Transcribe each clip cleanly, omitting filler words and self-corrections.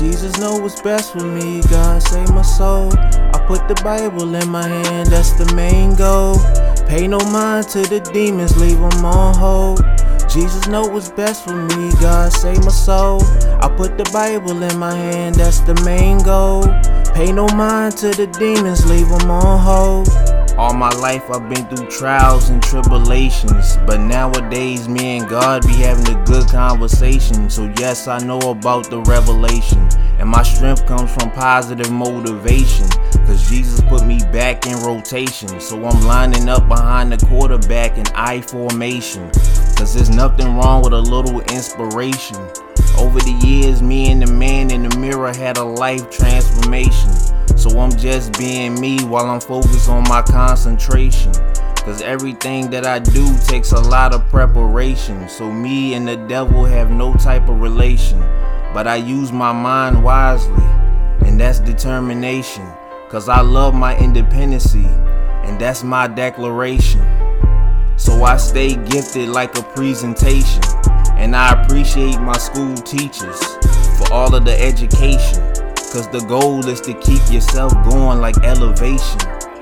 Jesus know what's best for me, God save my soul. I put the Bible in my hand, that's the main goal. Pay no mind to the demons, leave them on hold. Jesus know what's best for me, God save my soul. I put the Bible in my hand, that's the main goal. Pay no mind to the demons, leave them on hold. All my life I've been through trials and tribulations, but nowadays me and God be having a good conversation. So yes, I know about the revelation, and my strength comes from positive motivation, cause Jesus put me back in rotation. So I'm lining up behind the quarterback in I formation, cause there's nothing wrong with a little inspiration. Over the years, me and the man in the mirror had a life transformation. So I'm just being me while I'm focused on my concentration, cause everything that I do takes a lot of preparation. So me and the devil have no type of relation, but I use my mind wisely, and that's determination, cause I love my independency, and that's my declaration. So I stay gifted like a presentation, and I appreciate my school teachers for all of the education, cause the goal is to keep yourself going like elevation.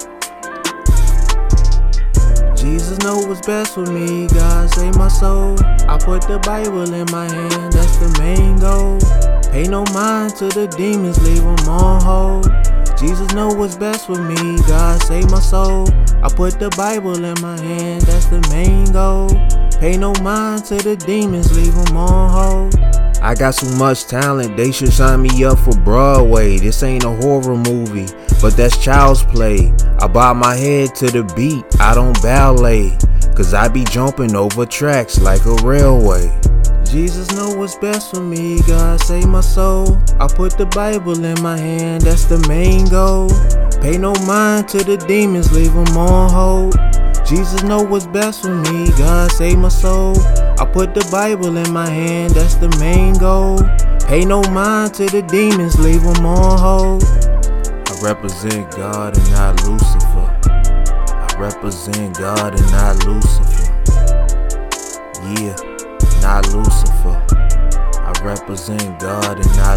Jesus know what's best for me, God save my soul. I put the Bible in my hand, that's the main goal. Pay no mind to the demons, leave them on hold. Jesus know what's best for me, God save my soul. I put the Bible in my hand, that's the main goal. Pay no mind to the demons, leave them on hold. I got so much talent, they should sign me up for Broadway. This ain't a horror movie, but that's child's play. I bob my head to the beat, I don't ballet, cause I be jumping over tracks like a railway. Jesus know what's best for me, God save my soul. I put the Bible in my hand, that's the main goal. Pay no mind to the demons, leave them on hold. Jesus know what's best for me, God save my soul. I put the Bible in my hand, that's the main goal. Pay no mind to the demons, leave them on hold. I represent God and not Lucifer. I represent God and not Lucifer. Yeah, not Lucifer. I represent God and not